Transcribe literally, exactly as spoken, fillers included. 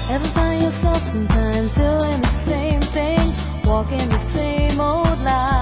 Ever find yourself sometimes doing the same thing, walking the same old line?